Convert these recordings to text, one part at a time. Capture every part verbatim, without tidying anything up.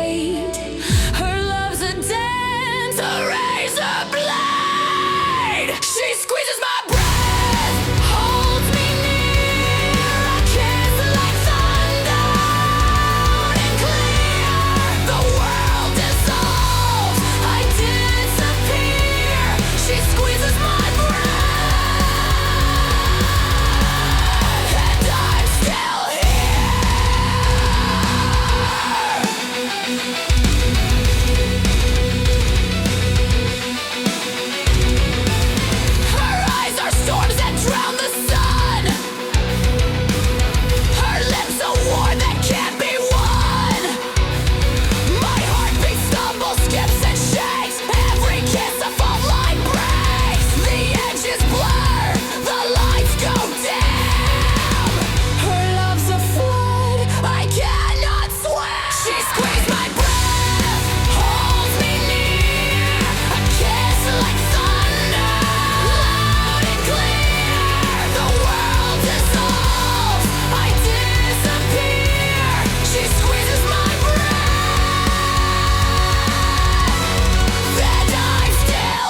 fate. Her love's a dance, a razor blade. She squeezes my breath, holds me near, a kiss like thunder, loud and clear. The world dissolves, I disappear. She squeezes my breath, and I'm still here. Her eyes are storms that drown the sun. Her lips a war that can't be won. My heartbeat stumbles, skips and shakes. Every kiss a fault line breaks. The edges blur, the lights go dim. Her love's a flood I cannot swim. She squeezed my breath, holds me near, a kiss like thunder, loud and clear. The world dissolves, I disappear. She squeezes my breath, and I'm still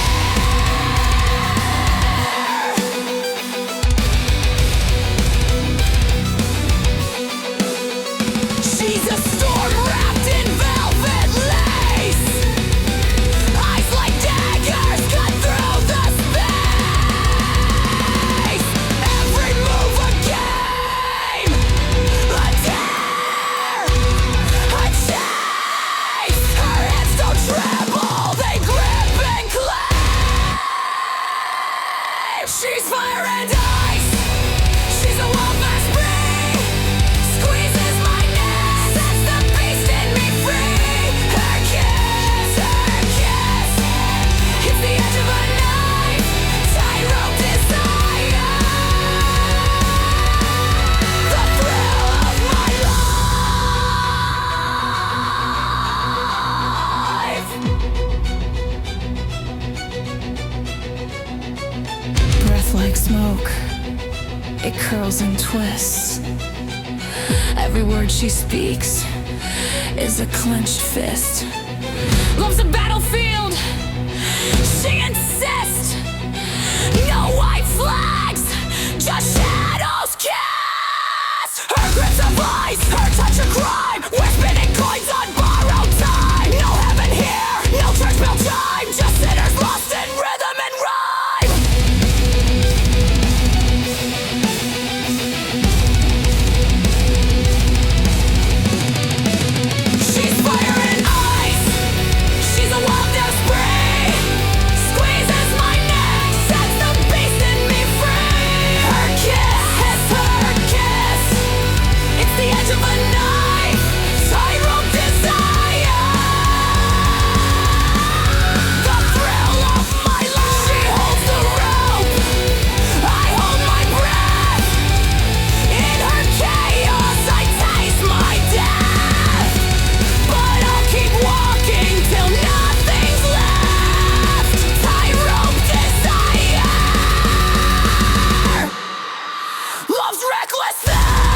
here. She's a storm wrapped in velvet lace. Eyes like daggers cut through the space. Every move a game, a dare, a chase. Her hands don't tremble, they grip and claim. She's fire and ice. She's a wolf free. Squeezes my neck, sets the beast in me free. Her kiss, her kiss, hits the edge of a knife. Tightrope desire, the thrill of my life. Breath like smoke, it curls and twists. Every word she speaks is a clenched fist. Love's a battlefield, she insists. No white flags, just shadows cast. Her grip's a vice, her touch a crime. We're spinning coins on borrowed time. No heaven here, no church bell chime. Just sinners lost in rhythm and rhyme. She's fire and ice. She's a wild spree. Squeezes my neck, sets the beast in me free. Her kiss, her kiss, it's the edge of a knife. Tightrope desire, the thrill of my life. She holds the rope, I hold my breath. In her chaos, I taste my death. But I'll keep walking till nothing's left. Tightrope desire, love's reckless theft.